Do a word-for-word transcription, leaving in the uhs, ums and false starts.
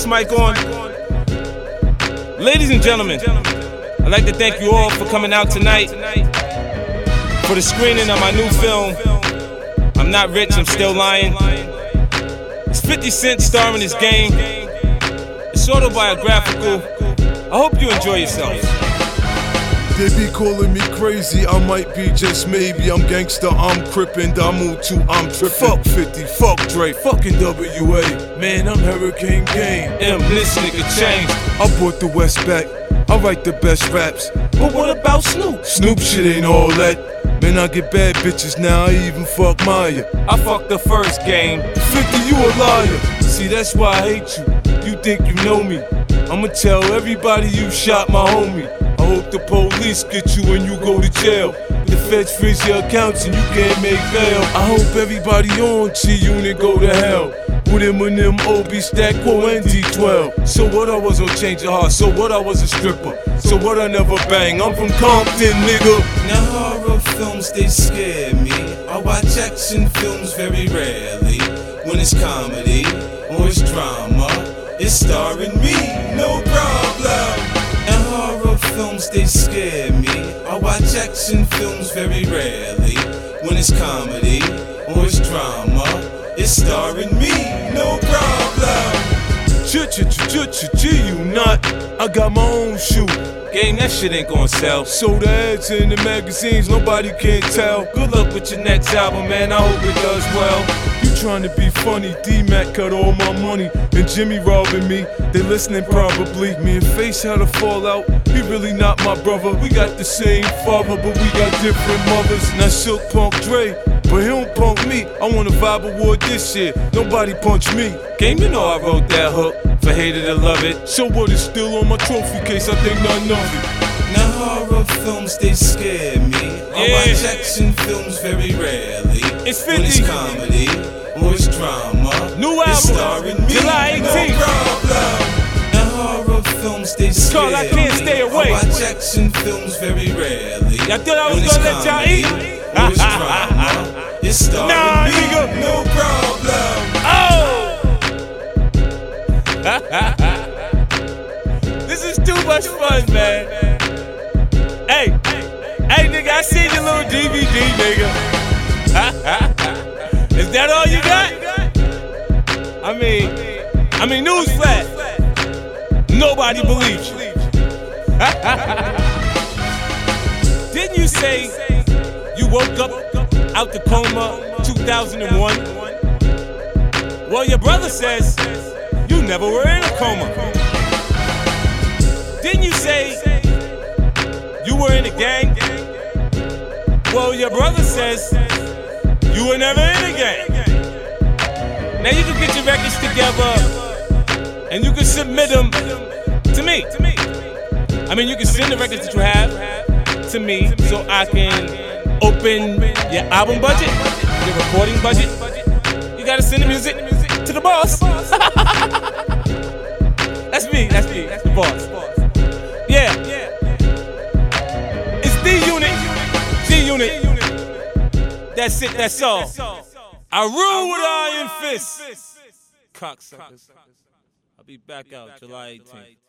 mic on. Ladies and gentlemen, I'd like to thank you all for coming out tonight for the screening of my new film, I'm Not Rich, I'm Still Lying. It's fifty Cent starring this game. It's autobiographical. I hope you enjoy yourselves. They be calling me crazy, I might be just maybe. I'm gangster, I'm crippin', Damu too, I'm trippin'. Fuck fifty, fuck Dre, fucking W A. Man, I'm Hurricane Game. M, this nigga changed. I brought the West back, I write the best raps. But what about Snoop? Snoop shit ain't all that. Man, I get bad bitches now, I even fuck Maya. I fucked the first game. fifty, you a liar. See, that's why I hate you. You think you know me. I'ma tell everybody you shot my homie. I hope the police get you when you go to jail. The feds freeze your accounts and you can't make bail. I hope everybody on G-Unit go to hell. With him and them O B Stack Quo and D twelve. So what, I was on Change Your Heart. So what, I was a stripper. So what, I never bang. I'm from Compton, nigga. Now horror films, they scare me. I watch action films very rarely. When it's comedy or it's drama, it's starring me, no problem. And horror films, they scare me. I watch action films very rarely. When it's comedy or it's drama, it's starring me, no problem. Ch-ch-ch-ch-ch-G, you not. I got my own shoe. Gang, that shit ain't gon' sell. So the ads in the magazines, nobody can tell. Good luck with your next album, man, I hope it does well. You trying to be funny, D-Mac cut all my money, and Jimmy robbing me, they listening probably. Me and Face had a fallout, he really not my brother. We got the same father, but we got different mothers. Now Silk punk Dre, but he don't punk me. I won a Vibe Award this year, nobody punch me. Game, you know I wrote that hook, for hater to love it. So what, is still on my trophy case, I think none of it. Now horror films, they scare me. I Yeah. watch action films very rarely. It's When it's fifty. comedy or it's drama, New it's album, starring me, July no eighteenth. problem. Now horror films, they scare Cause I can't me. stay away. I watch action films very rarely. Y'all thought I was When it's gonna let y'all comedy eat? or it's drama, it's starring Nah, me, nigga. no problem. Oh! This is too much fun, man. Hey, hey, nigga, I seen your little D V D, nigga. Is that all you got? I mean, I mean, newsflash. Nobody believes you. Didn't you say you woke up out the coma two thousand one? Well, your brother says you never were in a coma. Didn't you say you were in a gang? Well, your brother says you were never in a gang. Now you can get your records together and you can submit them to me. I mean, you can send the records that you have to me so I can open your album budget, your recording budget. You gotta send the music to the boss. That's me, that's me, that's the boss. Yeah. It's D-Unit, G-Unit. That's it, that's all. I rule with iron fists. Cocksuckers. I'll be back out July eighteenth.